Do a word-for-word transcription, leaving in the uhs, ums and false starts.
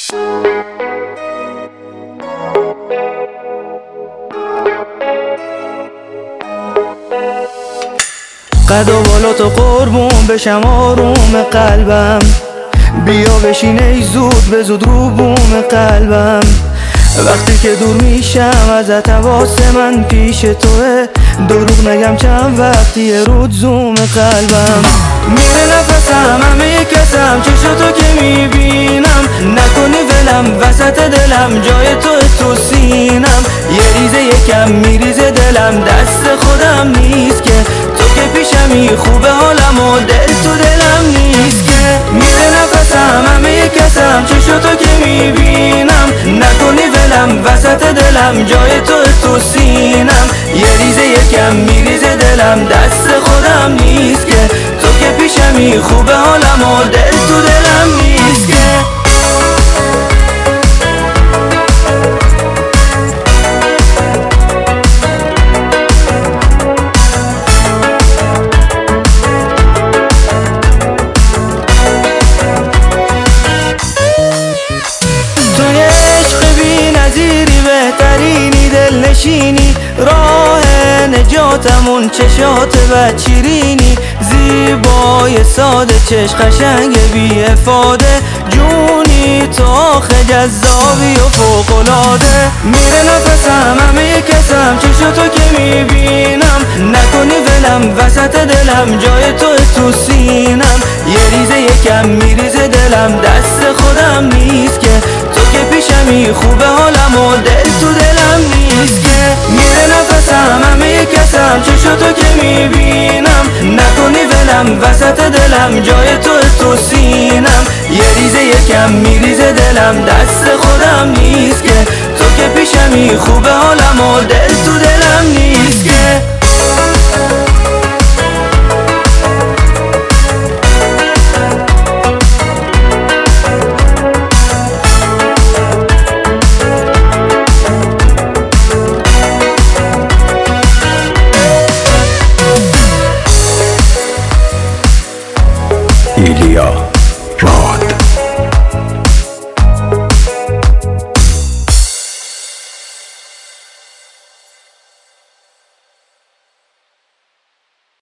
قد و بالا تو قربون بشم آروم قلبم، بیا بشین ای زود به زود رو بوم قلبم. وقتی که دور میشم ازت حواس من پیش توه، دروغ نگم چند وقتیه رود زوم قلبم. میره نفسم همه کسم چشم تو که میبینم، نکنی ولم وسط دلم جای تو تو سینم. یه ریزه یکم میریزه دلم دست خودم نیست که، تو که پیشمی خوبه حالم و دل تو دلم نیست که. میره نفسم همه کسم چشم تو که میبینم، نکنی ولم وسط دلم جای تو تو سینم. یه ریزه یکم میریزه دلم دست خودم نیست که، تو که پیشمی خوبه حالم و دل تو دلم نیست که. بهترینی دلنشینی، راه نجاتمون چشات بچیرینی. زیبای ساده چشم قشنگ بی افاده، جونی تو آخه جذابی و فوق‌العاده. میره نفسم همه کسم چشم تو که میبینم، نکنی ولم وسط دلم جای تو تو سینم. یه ریزه یکم میریزه دلم دست خودم نیست که، تو که پیشمی خوبه حالم و دل تو دلم نیست که. میره نفسم همه کسم چشم تو که میبینم، نکنی ولم وسط دلم جای تو تو سینم. یه ریزه یکم میریزه دلم دست خودم نیست که، تو که پیشمی خوبه حالم و دل تو دلم نیست که.